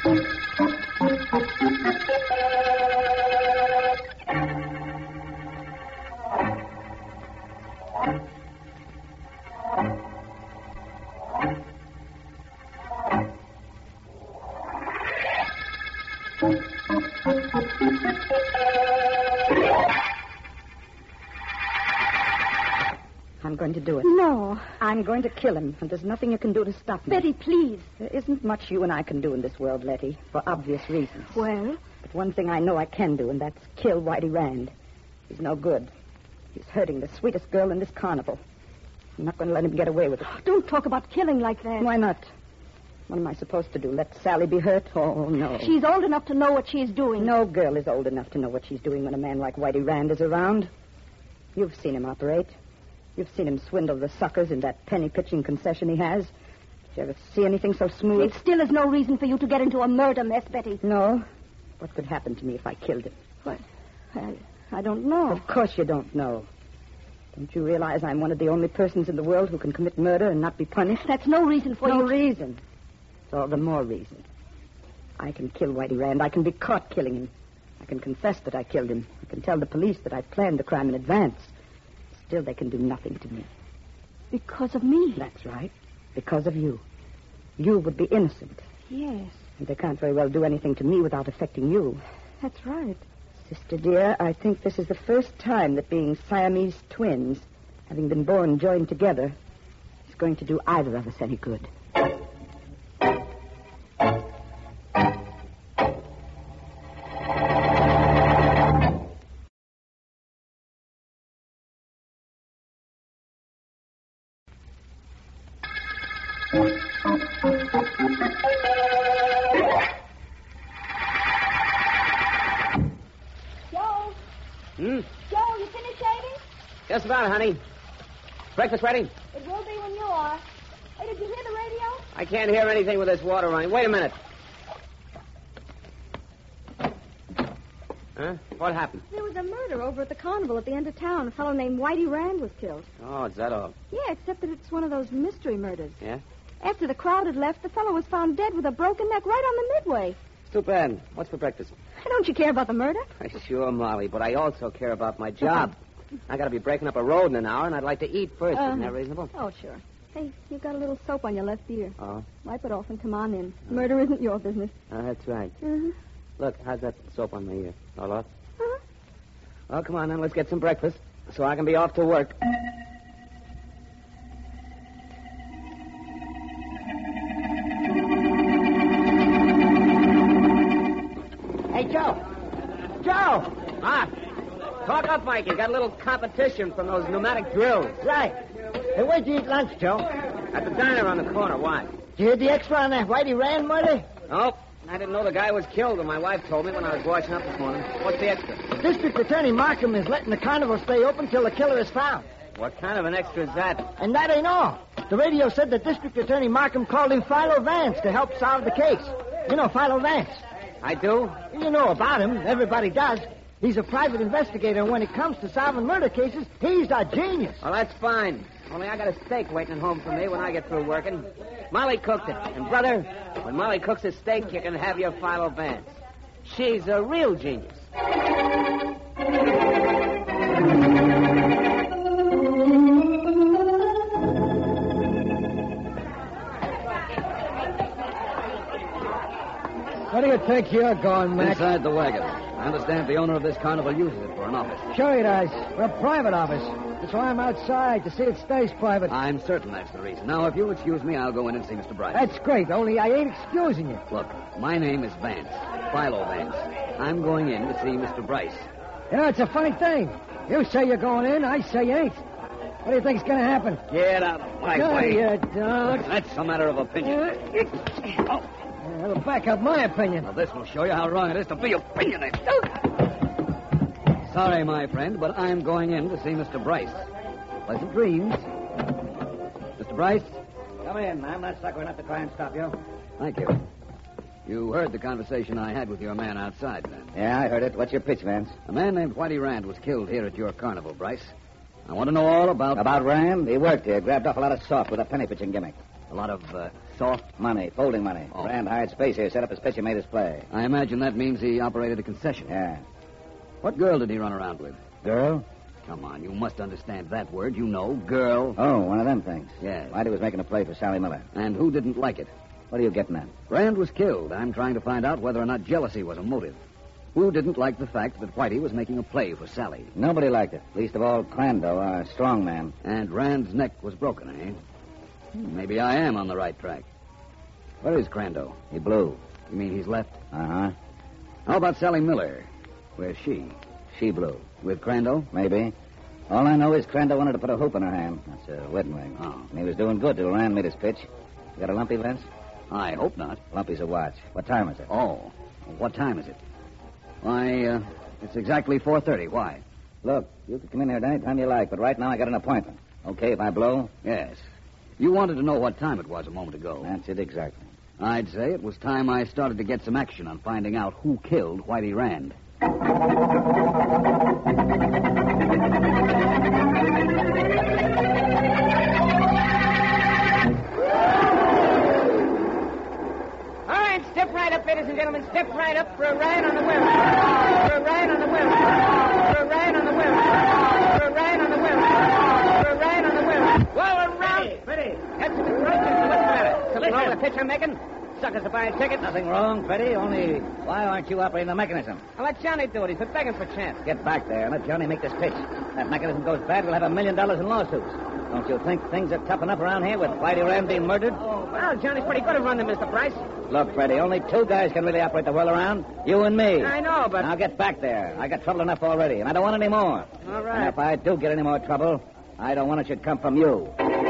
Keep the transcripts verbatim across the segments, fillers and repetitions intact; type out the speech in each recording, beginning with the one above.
I'm going to do it. No. I'm going to kill him, and there's nothing you can do to stop me. Betty, please. There isn't much you and I can do in this world, Letty, for obvious reasons. Well? But one thing I know I can do, and that's kill Whitey Rand. He's no good. He's hurting the sweetest girl in this carnival. I'm not going to let him get away with it. Don't talk about killing like that. Why not? What am I supposed to do? Let Sally be hurt? Oh, no. She's old enough to know what she's doing. No girl is old enough to know what she's doing when a man like Whitey Rand is around. You've seen him operate. You've seen him swindle the suckers in that penny-pitching concession he has. Did you ever see anything so smooth? It still is no reason for you to get into a murder mess, Betty. No? What could happen to me if I killed him? What? I, I don't know. Of course you don't know. Don't you realize I'm one of the only persons in the world who can commit murder and not be punished? That's no reason for no you. No reason. It's all the more reason. I can kill Whitey Rand. I can be caught killing him. I can confess that I killed him. I can tell the police that I planned the crime in advance. Still, they can do nothing to me. Because of me? That's right. Because of you. You would be innocent. Yes. And they can't very well do anything to me without affecting you. That's right. Sister dear, I think this is the first time that being Siamese twins, having been born joined together, is going to do either of us any good. Hmm? Joe, you finished shaving? Just about, honey. Breakfast ready? It will be when you are. Hey, did you hear the radio? I can't hear anything with this water running. Wait a minute. Huh? What happened? There was a murder over at the carnival at the end of town. A fellow named Whitey Rand was killed. Oh, is that all? Yeah, except that it's one of those mystery murders. Yeah? After the crowd had left, the fellow was found dead with a broken neck right on the midway. Too bad. What's for breakfast? Don't you care about the murder? Sure, Molly, but I also care about my job. I got to be breaking up a road in an hour, and I'd like to eat first. Uh, Isn't that reasonable? Oh, sure. Hey, you've got a little soap on your left ear. Oh? Wipe it off and come on in. Murder isn't your business. Oh, that's right. Uh-huh. Look, how's that soap on my ear? A lot? Uh-huh. Well, come on, then. Let's get some breakfast so I can be off to work. Hey, Joe. Joe! Ah, talk up, Mike. You got a little competition from those pneumatic drills. Right. Hey, where'd you eat lunch, Joe? At the diner on the corner. Why? Did you hear the extra on that Whitey Rand murder? Oh, I didn't know the guy was killed, and my wife told me when I was washing up this morning. What's the extra? The district attorney Markham is letting the carnival stay open till the killer is found. What kind of an extra is that? And that ain't all. The radio said that district attorney Markham called in Philo Vance to help solve the case. You know Philo Vance? I do? You know about him. Everybody does. He's a private investigator, and when it comes to solving murder cases, he's a genius. Well, that's fine. Only I got a steak waiting at home for me when I get through working. Molly cooked it. And, brother, when Molly cooks a steak, you can have your Philo Vance. She's a real genius. Where do you think you're going, Mac? Inside the wagon. I understand the owner of this carnival uses it for an office. Sure he does. We're a private office. That's why I'm outside, to see it stays private. I'm certain that's the reason. Now, if you'll excuse me, I'll go in and see Mister Bryce. That's great, only I ain't excusing you. Look, my name is Vance. Philo Vance. I'm going in to see Mister Bryce. You know, it's a funny thing. You say you're going in, I say you ain't. What do you think's going to happen? Get out of my No, way. you don't. That's a matter of opinion. Oh. That'll back up my opinion. Now, this will show you how wrong it is to be opinionated. Sorry, my friend, but I'm going in to see Mister Bryce. Pleasant dreams. Mister Bryce? Come in. I'm not sucker enough to try and stop you. Thank you. You heard the conversation I had with your man outside, then. Yeah, I heard it. What's your pitch, Vance? A man named Whitey Rand was killed here at your carnival, Bryce. I want to know all about... About Rand? He worked here, grabbed off a lot of soft with a penny pitching gimmick. A lot of uh, soft? Money, folding money. Oh. Rand hired Space here, set up his pitch, and made his play. I imagine that means he operated a concession. Yeah. What girl did he run around with? Girl? Come on, you must understand that word. You know, girl. Oh, one of them things. Yes. Whitey was making a play for Sally Miller. And who didn't like it? What are you getting at? Rand was killed. I'm trying to find out whether or not jealousy was a motive. Who didn't like the fact that Whitey was making a play for Sally? Nobody liked it. Least of all, Crandall, our strong man. And Rand's neck was broken, eh? Maybe I am on the right track. Where is Crandall? He blew. You mean he's left? Uh-huh. How about Sally Miller? Where's she? She blew. With Crandall? Maybe. All I know is Crandall wanted to put a hoop in her hand. That's a wedding ring. Oh. And he was doing good till Rand made his pitch. You got a lumpy, Vince? I hope not. Lumpy's a watch. What time is it? Oh. What time is it? Why, uh, it's exactly four thirty. Why? Look, you can come in here at any time you like, but right now I got an appointment. Okay if I blow? Yes. You wanted to know what time it was a moment ago. That's it exactly. I'd say it was time I started to get some action on finding out who killed Whitey Rand. All right, step right up, ladies and gentlemen. Step right up for a ride on the wheel. For a ride on the wheel. For a ride on the wheel. For a ride on the wheel. For a ride on the wheel. Whoa, around. Ready. That's the right. What's the matter? Something wrong with the pitch I'm making? Suckers to buy a ticket. Nothing wrong, Freddie. Only why aren't you operating the mechanism? I'll let Johnny do it. He's been begging for a chance. Get back there and let Johnny make this pitch. If that mechanism goes bad, we'll have a million dollars in lawsuits. Don't you think things are tough enough around here with Whitey Rand being murdered? Well, Johnny's pretty good at running, Mister Price. Look, Freddie, only two guys can really operate the world around. You and me. I know, but... Now get back there. I got trouble enough already, and I don't want any more. All right. And if I do get any more trouble, I don't want it should come from you.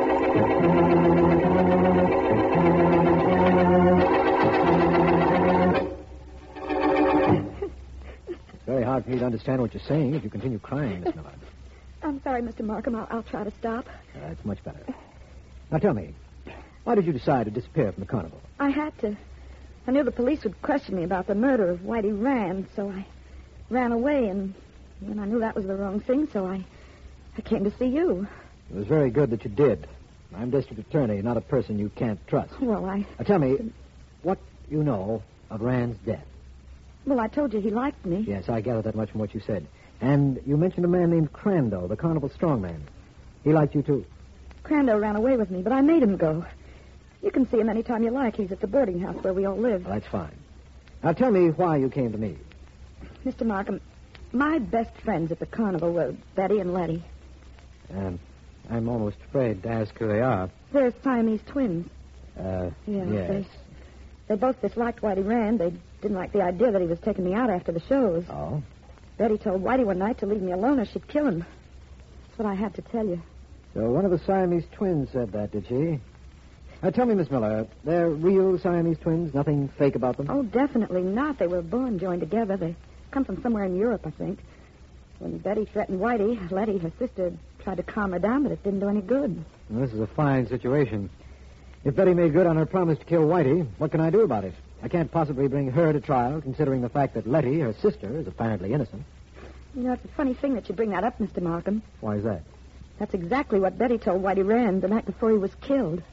It's very hard for me to understand what you're saying if you continue crying, Miss Miller. I'm sorry, Mister Markham. I'll, I'll try to stop. Uh, that's much better. Now tell me, why did you decide to disappear from the carnival? I had to. I knew the police would question me about the murder of Whitey Rand, so I ran away, and then I knew that was the wrong thing, so I, I came to see you. It was very good that you did. I'm district attorney, not a person you can't trust. Well, I... Now tell me, what you know of Rand's death? Well, I told you he liked me. Yes, I gathered that much from what you said. And you mentioned a man named Crandall, the carnival strongman. He liked you, too. Crandall ran away with me, but I made him go. You can see him any time you like. He's at the boarding house where we all live. Well, that's fine. Now tell me why you came to me. Mister Markham, my best friends at the carnival were Betty and Letty. Um, I'm almost afraid to ask who they are. They're Siamese twins. Uh, Yeah, yes. They, they both disliked Whitey Rand. They didn't like the idea that he was taking me out after the shows. Oh? Betty told Whitey one night to leave me alone or she'd kill him. That's what I had to tell you. So one of the Siamese twins said that, did she? Now tell me, Miss Miller, they're real Siamese twins? Nothing fake about them? Oh, definitely not. They were born joined together. They come from somewhere in Europe, I think. When Betty threatened Whitey, Letty, her sister, tried to calm her down, but it didn't do any good. Well, this is a fine situation. If Betty made good on her promise to kill Whitey, what can I do about it? I can't possibly bring her to trial, considering the fact that Letty, her sister, is apparently innocent. You know, it's a funny thing that you bring that up, Mister Markham. Why is that? That's exactly what Betty told Whitey Rand the night before he was killed.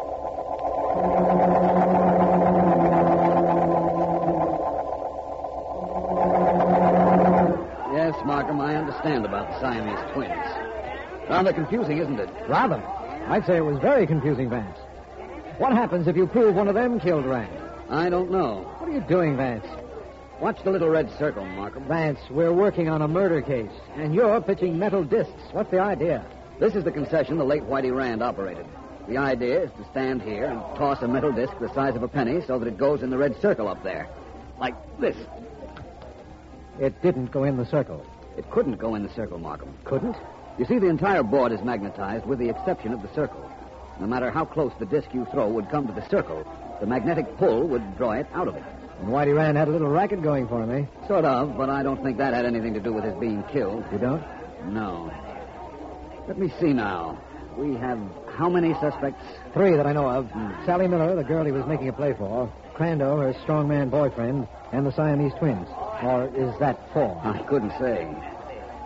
Yes, Markham, I understand about the Siamese twins. Rather confusing, isn't it? Rather. I'd say it was very confusing, Vance. What happens if you prove one of them killed Rand? I don't know. What are you doing, Vance? Watch the little red circle, Markham. Vance, we're working on a murder case, and you're pitching metal discs. What's the idea? This is the concession the late Whitey Rand operated. The idea is to stand here and toss a metal disc the size of a penny so that it goes in the red circle up there. Like this. It didn't go in the circle. It couldn't go in the circle, Markham. Couldn't? You see, the entire board is magnetized with the exception of the circle. No matter how close the disc you throw would come to the circle, the magnetic pull would draw it out of it. And Whitey Rand had a little racket going for him, eh? Sort of, but I don't think that had anything to do with his being killed. You don't? No. Let me see now. We have how many suspects? Three that I know of. Sally Miller, the girl he was making a play for. Crandall, her strongman boyfriend. And the Siamese twins. Or is that four? I couldn't say.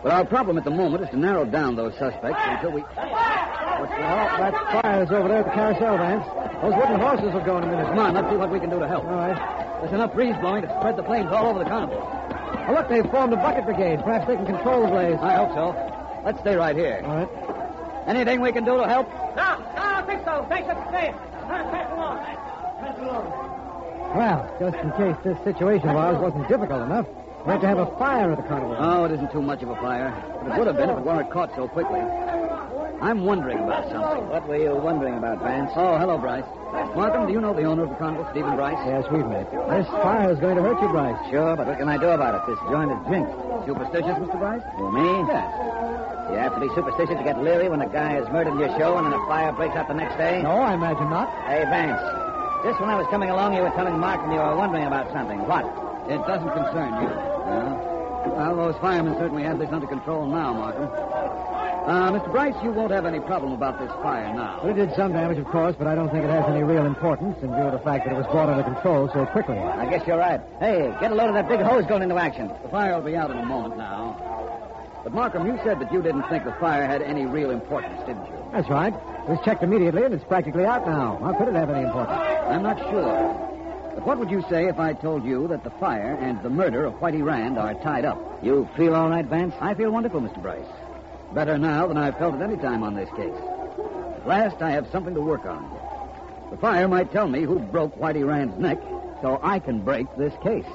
But our problem at the moment is to narrow down those suspects until we... What's that? That fire's over there at the carousel, Vance. Those wooden horses will go in a minute. Come on, let's see what we can do to help. All right. There's enough breeze blowing to spread the flames all over the carnival. Oh, look, they've formed a bucket brigade. Perhaps they can control the blaze. I hope so. Let's stay right here. All right. Anything we can do to help? No, no, I don't think so. Thanks for staying. Pass along. Pass along. Well, just in case this situation of ours wasn't difficult enough, we have to have a fire at the carnival. Oh, it isn't too much of a fire. But it would have been if it weren't caught so quickly. I'm wondering about something. What were you wondering about, Vance? Oh, hello, Bryce. Markham, do you know the owner of the carnival, Stephen Bryce? Yes, we've met. This fire is going to hurt you, Bryce. Sure, but what can I do about it? This joint is jinxed. Superstitious, Mister Bryce? Who, me? Yes. You have to be superstitious to get leery when a guy is murdered in your show and then a fire breaks out the next day? No, I imagine not. Hey, Vance. Just when I was coming along, you were telling Markham you were wondering about something. What? It doesn't concern you. No. Well, those firemen certainly have this under control now, Markham. Uh, Mister Bryce, you won't have any problem about this fire now. Well, it did some damage, of course, but I don't think it has any real importance in view of the fact that it was brought under control so quickly. I guess you're right. Hey, get a load of that big hose going into action. The fire will be out in a moment now. But, Markham, you said that you didn't think the fire had any real importance, didn't you? That's right. It was checked immediately, and it's practically out now. How could it have any importance? I'm not sure. But what would you say if I told you that the fire and the murder of Whitey Rand are tied up? You feel all right, Vance? I feel wonderful, Mister Bryce. Better now than I've felt at any time on this case. At last, I have something to work on. The fire might tell me who broke Whitey Rand's neck, so I can break this case.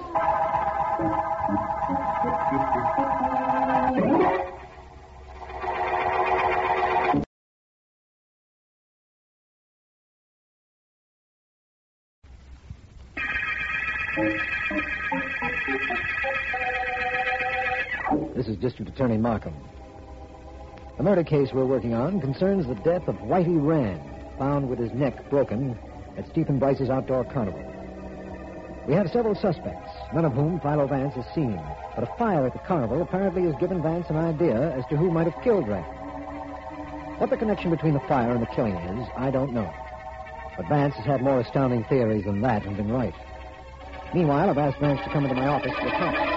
This is District Attorney Markham. The murder case we're working on concerns the death of Whitey Rand, found with his neck broken at Stephen Bryce's outdoor carnival. We have several suspects, none of whom Philo Vance has seen. But a fire at the carnival apparently has given Vance an idea as to who might have killed Rand. What the connection between the fire and the killing is, I don't know. But Vance has had more astounding theories than that and been right. Meanwhile, I've asked Vance to come into my office for a comment.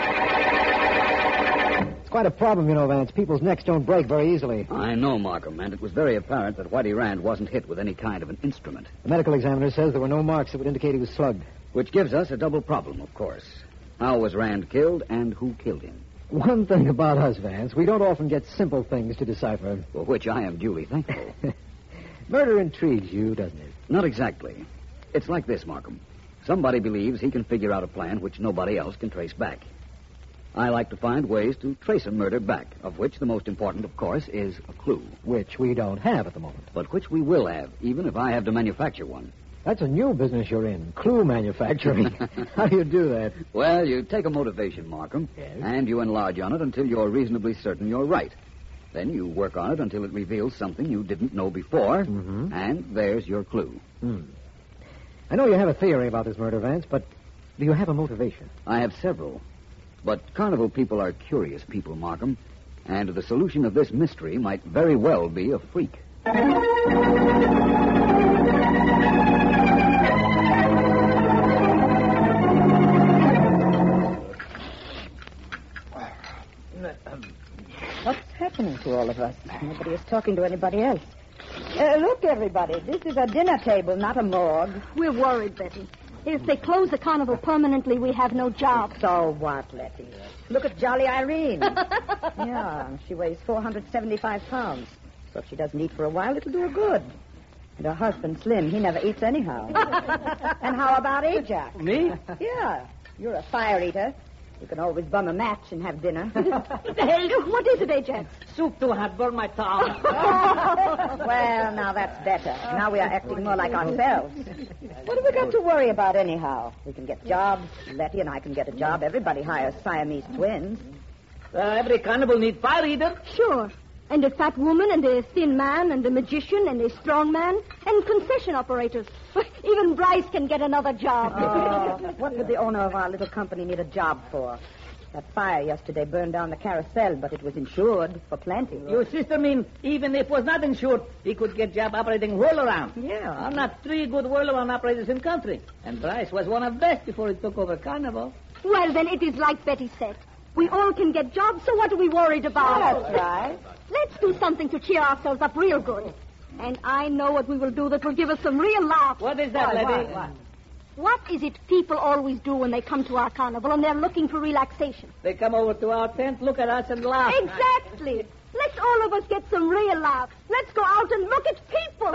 It's quite a problem, you know, Vance. People's necks don't break very easily. I know, Markham, and it was very apparent that Whitey Rand wasn't hit with any kind of an instrument. The medical examiner says there were no marks that would indicate he was slugged. Which gives us a double problem, of course. How was Rand killed, and who killed him? One thing about us, Vance, we don't often get simple things to decipher. For which I am duly thankful. Murder intrigues you, doesn't it? Not exactly. It's like this, Markham. Somebody believes he can figure out a plan which nobody else can trace back. I like to find ways to trace a murder back, of which the most important, of course, is a clue. Which we don't have at the moment. But which we will have, even if I have to manufacture one. That's a new business you're in, clue manufacturing. How do you do that? Well, you take a motivation, Markham, Yes? and you enlarge on it until you're reasonably certain you're right. Then you work on it until it reveals something you didn't know before, Mhm. and there's your clue. Hmm. I know you have a theory about this murder, Vance, but do you have a motivation? I have several. But carnival people are curious people, Markham, and the solution of this mystery might very well be a freak. What's happening to all of us? Nobody is talking to anybody else. Uh, look, everybody, this is a dinner table, not a morgue. We're worried, Betty. If they close the carnival permanently, we have no job. So what, Letty? Look at Jolly Irene. Yeah, she weighs four hundred seventy-five pounds. So if she doesn't eat for a while, it'll do her good. And her husband, Slim, he never eats anyhow. And how about Ajax? Me? Yeah, you're a fire eater. You can always bum a match and have dinner. What the hell? What is it, Ajax? Soup too hot. Burn my tongue. Well, now that's better. Now we are acting more like ourselves. What have we got to worry about anyhow? We can get jobs. Letty and I can get a job. Everybody hires Siamese twins. Uh, every carnival needs fire eater. Sure. And a fat woman, and a thin man, and a magician, and a strong man, and concession operators. Even Bryce can get another job. Oh, what would the owner of our little company need a job for? That fire yesterday burned down the carousel, but it was insured for plenty. Your sister mean even if it was not insured, he could get job operating whirl-around. Yeah. I'm not three good whirl-around operators in country. And Bryce was one of best before he took over carnival. Well, then it is like Betty said. We all can get jobs, so what are we worried about? That's right. Let's do something to cheer ourselves up real good. And I know what we will do that will give us some real laughs. What is that, lady? What is it people always do when they come to our carnival and they're looking for relaxation? They come over to our tent, look at us, and laugh. Exactly. Let's all of us get some real laughs. Let's go out and look at people.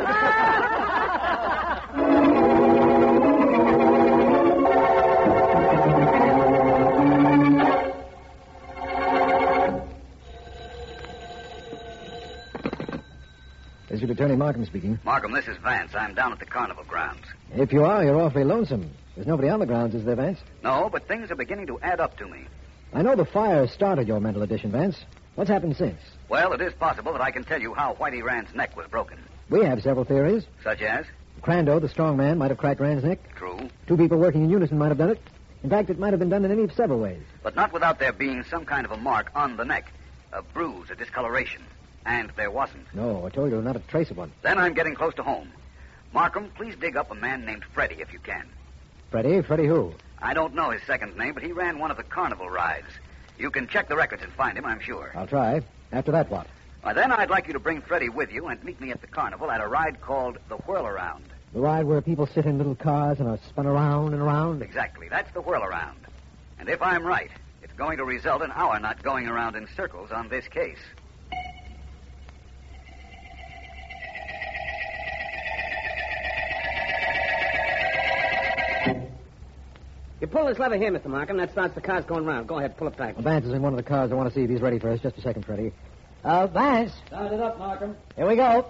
District Attorney Markham speaking. Markham, this is Vance. I'm down at the carnival grounds. If you are, you're awfully lonesome. There's nobody on the grounds, is there, Vance? No, but things are beginning to add up to me. I know the fire started your mental addition, Vance. What's happened since? Well, it is possible that I can tell you how Whitey Rand's neck was broken. We have several theories. Such as? Crando, the strong man, might have cracked Rand's neck. True. Two people working in unison might have done it. In fact, it might have been done in any of several ways. But not without there being some kind of a mark on the neck. A bruise, a discoloration. And there wasn't. No, I told you, not a trace of one. Then I'm getting close to home. Markham, please dig up a man named Freddie if you can. Freddie? Freddie who? I don't know his second name, but he ran one of the carnival rides. You can check the records and find him, I'm sure. I'll try. After that, what? Well, then I'd like you to bring Freddie with you and meet me at the carnival at a ride called the Whirl-Around. The ride where people sit in little cars and are spun around and around? Exactly. That's the Whirl-Around. And if I'm right, it's going to result in our not going around in circles on this case. You pull this lever here, Mister Markham. That starts the cars going round. Go ahead, pull it back. Well, Vance is in one of the cars. I want to see if he's ready for us. Just a second, Freddie. Uh, Vance. Start it up, Markham. Here we go.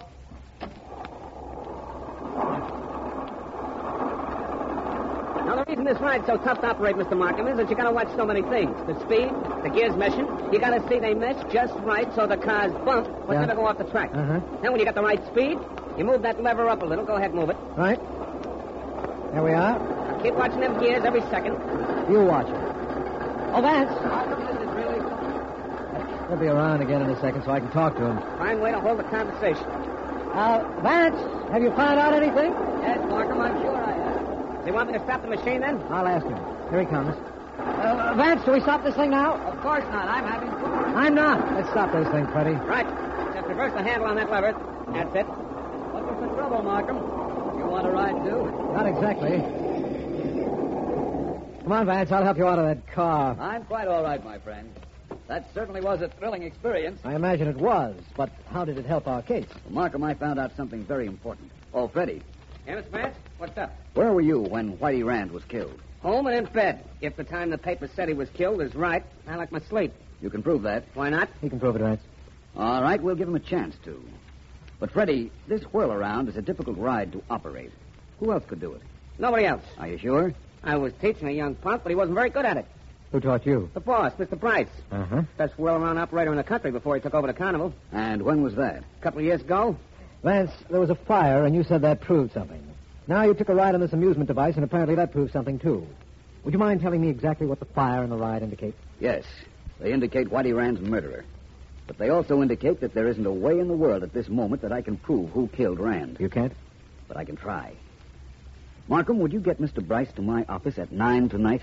Now, the reason this ride's so tough to operate, Mister Markham, is that you got to watch so many things. The speed, the gears meshing. You got to see they mesh just right so the cars bump but Yeah. never go off the track. Uh-huh. Then when you got the right speed, you move that lever up a little. Go ahead, move it. Right. There we are. Now, keep watching them gears every second. You watch it. Oh, Vance. This is really He'll be around again in a second so I can talk to him. fine way to hold the conversation. Uh, Vance, have you found out anything? Yes, Markham, I'm sure I have. Do you want me to stop the machine then? I'll ask him. Here he comes. Uh, Vance, do we stop this thing now? Of course not. I'm having fun. I'm not. Let's stop this thing, Freddie. Right. Just reverse the handle on that lever. That's it. What was the trouble, Markham? You want to ride, too? Not exactly. Come on, Vance. I'll help you out of that car. I'm quite all right, my friend. That certainly was a thrilling experience. I imagine it was, but how did it help our case? Well, Markham, I found out something very important. Oh, Freddie, Yeah, Mister Vance? What's up? where were you when Whitey Rand was killed? Home and in bed. If the time the paper said he was killed is right, I like my sleep. You can prove that. Why not? He can prove it, Vance. All right, we'll give him a chance to. But, Freddie, this whirl-around is a difficult ride to operate. Who else could do it? Nobody else. Are you sure? I was teaching a young punk, but he wasn't very good at it. Who taught you? The boss, Mister Price. Uh-huh. Best whirl-around operator in the country before he took over the carnival. And when was that? A couple of years ago. Vance, there was a fire, and you said that proved something. Now you took a ride on this amusement device, and apparently that proved something, too. Would you mind telling me exactly what the fire and the ride indicate? Yes. They indicate Whitey Rand's murderer. But they also indicate that there isn't a way in the world at this moment that I can prove who killed Rand. You can't? But I can try. Markham, would you get Mister Bryce to my office at nine tonight?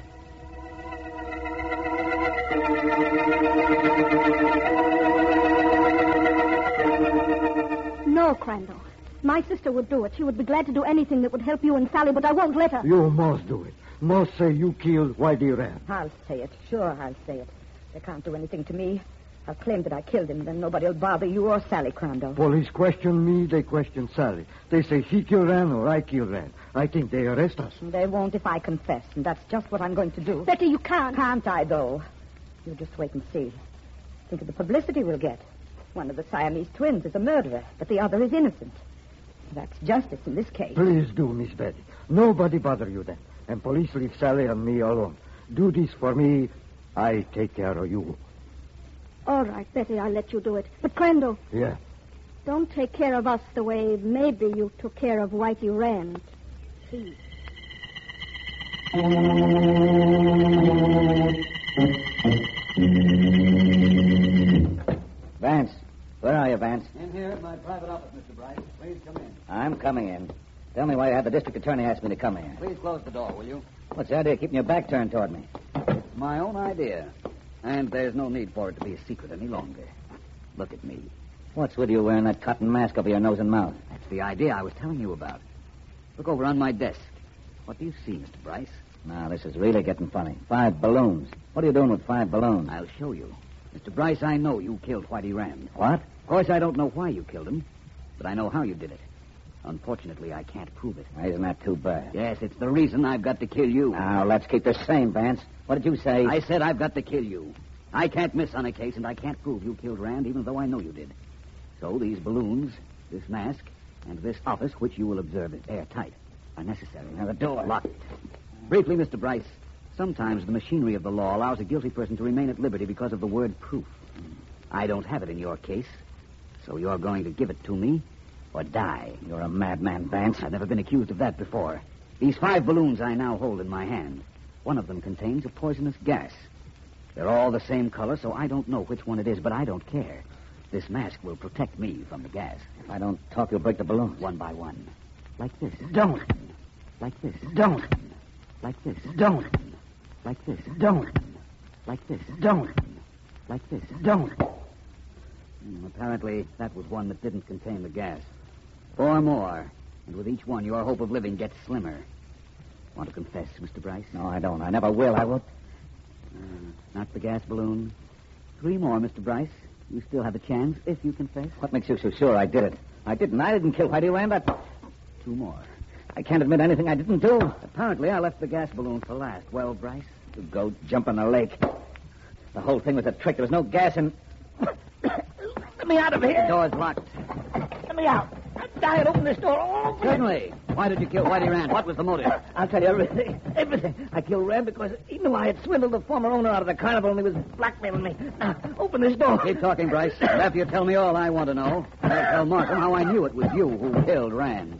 No, Crandall. My sister would do it. She would be glad to do anything that would help you and Sally, but I won't let her. You must do it. Must say you killed Whitey Rand. I'll say it. Sure, I'll say it. They can't do anything to me. I'll claim that I killed him, then nobody will bother you or Sally Crandall. Police question me, they question Sally. They say he killed Rand or I killed Rand. I think they arrest us. They won't if I confess, and that's just what I'm going to do. Betty, you can't. Can't I, though? You just wait and see. Think of the publicity we'll get. One of the Siamese twins is a murderer, but the other is innocent. That's justice in this case. Please do, Miss Betty. Nobody bother you then. And police leave Sally and me alone. Do this for me. I take care of you. All right, Betty, I'll let you do it. But, Crandall, Yeah. don't take care of us the way maybe you took care of Whitey Rand. Please. Vance. Where are you, Vance? In here at my private office, Mister Bryce. Please come in. I'm coming in. Tell me why you had the district attorney ask me to come here. Please close the door, will you? What's the idea of keeping your back turned toward me? It's my own idea. And there's no need for it to be a secret any longer. Look at me. What's with you wearing that cotton mask over your nose and mouth? That's the idea I was telling you about. Look over on my desk. What do you see, Mister Bryce? Now, this is really getting funny. Five balloons. What are you doing with five balloons? I'll show you. Mister Bryce, I know you killed Whitey Rand. What? Of course, I don't know why you killed him, but I know how you did it. Unfortunately, I can't prove it. Isn't that too bad? Yes, it's the reason I've got to kill you. Now, let's keep this same, Vance. What did you say? I said I've got to kill you. I can't miss on a case, and I can't prove you killed Rand, even though I know you did. So these balloons, this mask, and this office, which you will observe is airtight, are necessary. Now, the door locked. Briefly, Mister Bryce, sometimes the machinery of the law allows a guilty person to remain at liberty because of the word proof. I don't have it in your case, so you're going to give it to me or die. You're a madman, Vance. I've never been accused of that before. These five balloons I now hold in my hand, one of them contains a poisonous gas. They're all the same color, so I don't know which one it is, but I don't care. This mask will protect me from the gas. If I don't talk, you'll break the balloons. One by one. Like this. Don't. Like this. Don't. Like this. Don't. Like this. Don't. Like this. Don't. Like this. Don't. Mm, apparently, that was one that didn't contain the gas. Four more. And with each one, your hope of living gets slimmer. Want to confess, Mister Bryce? No, I don't. I never will. I won't. Uh, not the gas balloon. Three more, Mister Bryce. You still have a chance if you confess. What makes you so sure I did it? I didn't. I didn't kill Whitey Rand. I... Two more. I can't admit anything I didn't do. Apparently, I left the gas balloon for last. Well, Bryce? You go jump in the lake. The whole thing was a trick. There was no gas in... Let me out of here. The door's locked. Let me out. I'm dying. Open this door. Oh, Certainly. Why did you kill Whitey Rand? What was the motive? I'll tell you everything. Everything. I killed Rand because he knew I had swindled the former owner out of the carnival and he was blackmailing me. Now, open this door. Keep talking, Bryce. After you tell me all I want to know, I'll tell Markham how I knew it was you who killed Rand.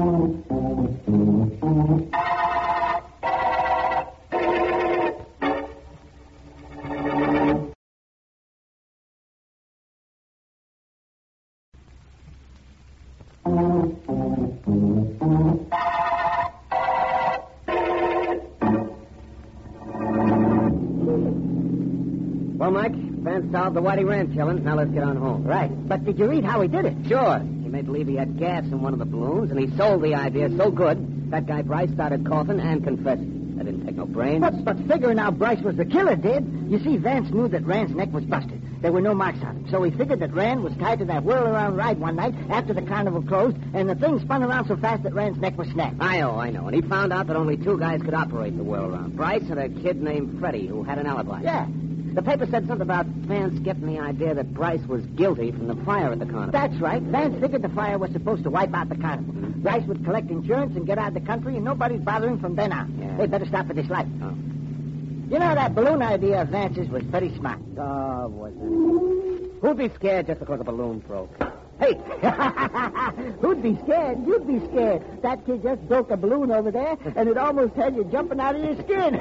Well, Mike, Vance solved the Whitey Rand killing. Now let's get on home. Right. But did you read how he did it? Sure. He made believe he had gas in one of the balloons, and he sold the idea so good, that guy Bryce started coughing and confessing. That didn't take no brains. But, but figuring out Bryce was the killer did. You see, Vance knew that Rand's neck was busted. There were no marks on him. So he figured that Rand was tied to that whirl-around ride one night after the carnival closed, and the thing spun around so fast that Rand's neck was snapped. I know, I know. And he found out that only two guys could operate the whirl-around. Bryce and a kid named Freddie, who had an alibi. Yeah. The paper said something about Vance getting the idea that Bryce was guilty from the fire at the carnival. That's right. Vance figured the fire was supposed to wipe out the carnival. Mm-hmm. Bryce would collect insurance and get out of the country, and nobody'd bother him from then on. Yeah. They'd better stop for this life. Oh. You know, that balloon idea of Vance's was very smart. Oh, was it? Who'd be scared just because a balloon broke? Hey! Who'd be scared? You'd be scared. That kid just broke a balloon over there, and it almost had you jumping out of your skin.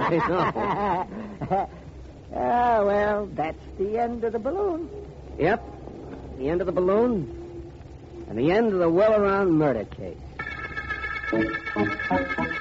Ah, well, that's the end of the balloon. Yep. The end of the balloon. And the end of the well-around murder case.